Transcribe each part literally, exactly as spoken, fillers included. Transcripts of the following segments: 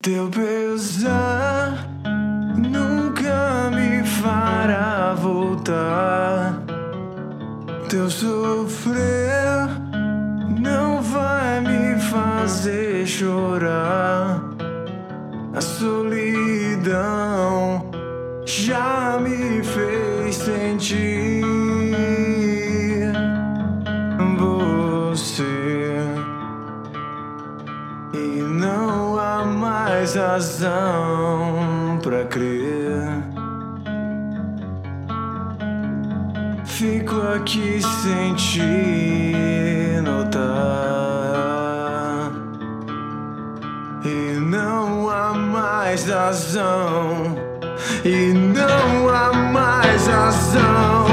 Teu pesar nunca me fará voltar. Teu sofrer não vai me fazer chorar. A solidão já me fez sentir você, e não há mais razão pra crer. Fico aqui sem te notar, e não há mais razão, e não há mais razão.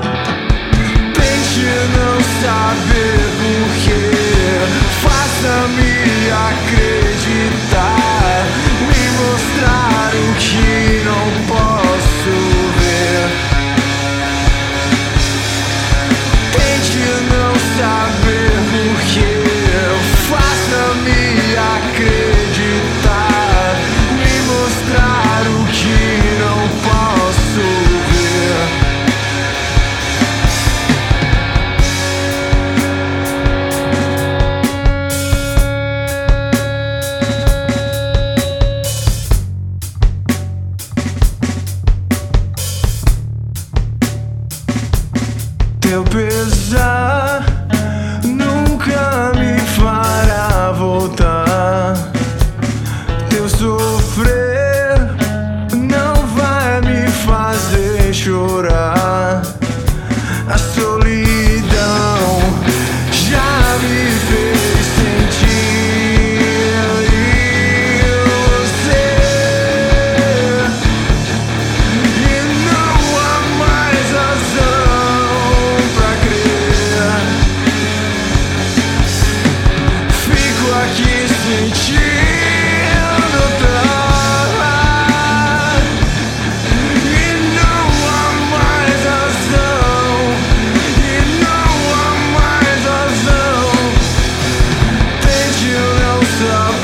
Tente não saber porquê, faça-me acreditar, me mostrar o que não posso ver. Tente não saber porquê, faça-me acreditar, me mostrar o que não posso ver. Teu pesar nunca me fará voltar. Teu sofrer não vai me fazer chorar. A solidão já me fez sentir você, e não há mais razão pra crer. Fico aqui sentindo notar, e não há mais razão, e não há mais razão. Tente não saber